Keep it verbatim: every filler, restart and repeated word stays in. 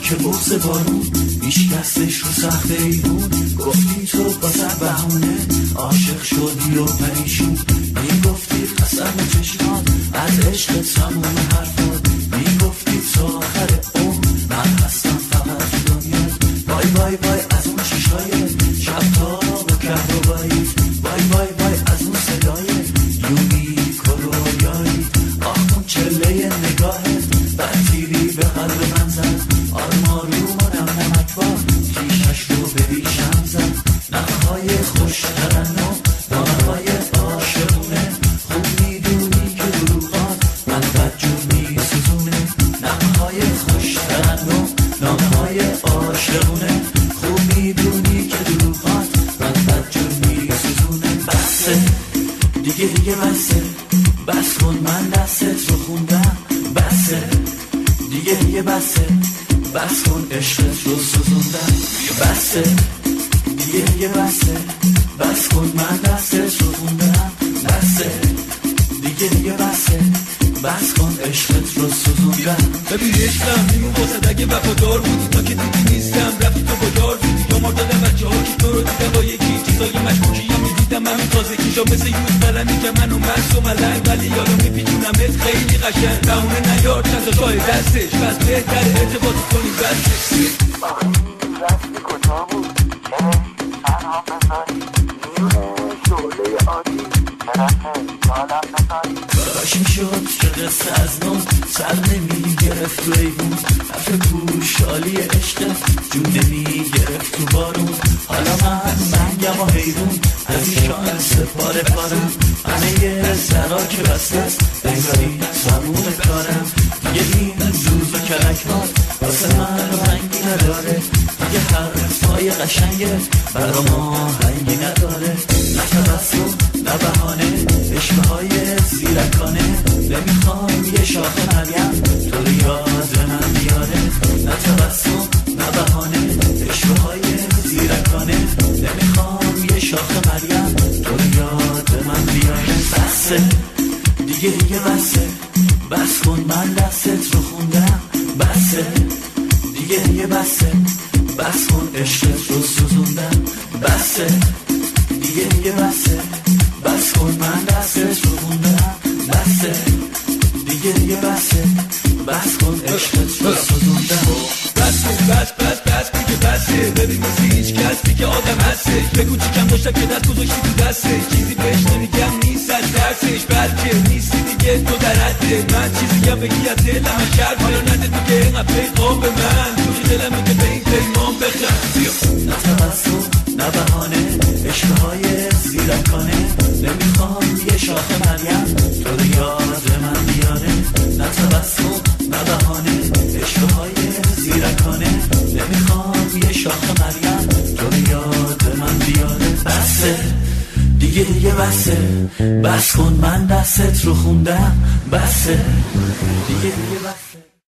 که بغض بارون هیچ کسش رو سخت ایرون. گفتی تو بازر بهونه عاشق شدی و پریشون، میگفتی قسم چشمات از عشق تموم حرفات، میگفتی تا آخر عمر من هستم فقط تو دنیا. وای وای وای از اون چشای شب تا و کهربایی، وای وای وای از اون صدای یونی کرویایی. آخ اون چله نگاهت بدتیری به قلب من زد، آرمارو منم نمکبار کیشش رو به ریشم زد. نقهای خوش ترنم نامهای عاشقونه، خوب میدونی که دروغات من بدجور میسوزونه. نقهای خوش ترنم نامهای عاشقونه، خوب میدونی که دروغات من بدجور میسوزونه. بسه دیگه دیگه بسه، بس کن من دستت رو خوندم. بسه دیگه دیگه بسه، بس کن عشقت رو سوزوندم. بسه دیگه دیگه بسه، بس کن من دستت رو خوندم. بسه دیگه دیگه بسه، بس کن عشقت رو سوزوندم. ببین عشقم میمون واسه اگه وفادار بودی، تا که دیدی نیستم رفتی تو با یار بودی. یا مار دادم بچه ها که تو رو دیدم با یکی چیزای مشکوکی یا میدیدم همین تازگیشا مثل یوز قلمی که منو مرس و ملنگ، ولی یارو میپیچونمت خیلی قشنگ. بهونه نیار چند تا شای دستش، بس بهتر ارتباط کنی بسش. آخه این رسمی کجا بود چرا تنها بذاری میونه شعله عادی چرا یادم بذاری. کاش میشد که قصه از نو سر نمیگرفت تو ایوون، حرف گوشالی عشقت جون نمیگرفت تو بارون. حالا من منگم و حیرون از این شانس پاره پارم، همه یه سرا که بسته است بگاری تموم کارم. دیگه این روز و کلکات واسه من رنگی نداره، دیگه حرفای قشنگه برا ما هنگی نداره. نه تبسم نه بهانه عشقه های زیرکانه، نمیخوام یه شاخه مریم تو رو یاد من بیاره. نه تبسم نه بهانه عشقه های زیرکانه، نمیخوام یه شاخه مریم تو رو یاد من بیاره. بسه دیگه دیگه بسه، بس کن من دستت رو خوندم. بسه دیگه دیگه بسه، بس کن عشقت رو سوزوندم. بسه دیگه دیگه بسه، بس کن من دستت رو خوندم. بسه دیگه دیگه بسه، بس کن عشقت رو سوزوندم. بسه بس بس بس دیگه بسه، ببین مثل هیچ کسی که آدم هستش. بگو چی کم داشتم که دست گذاشتی تو دستش، چیزی بهش نمیگم نیست از درسش، بلکه نیستی دیگه تو در حده من. چیزی هم بگی از دلم کرد حالا نده دیگه اینقدر پیغام به من، تو که دلمه که به این پیمان بخند. نه تبسم نه بهانه عشقه های زیرکانه، نمیخوام یه شاخه مریم تو رو یاد من بیاره. نه تبسم نه بهانه عشقه های زیرکانه، نمیخوام یه شاخه مریم تو رو یاد من بیاره. بسه دیگه دیگه بسه، بس کن من دستت رو خوندم. بسه دیگه دیگه بسه.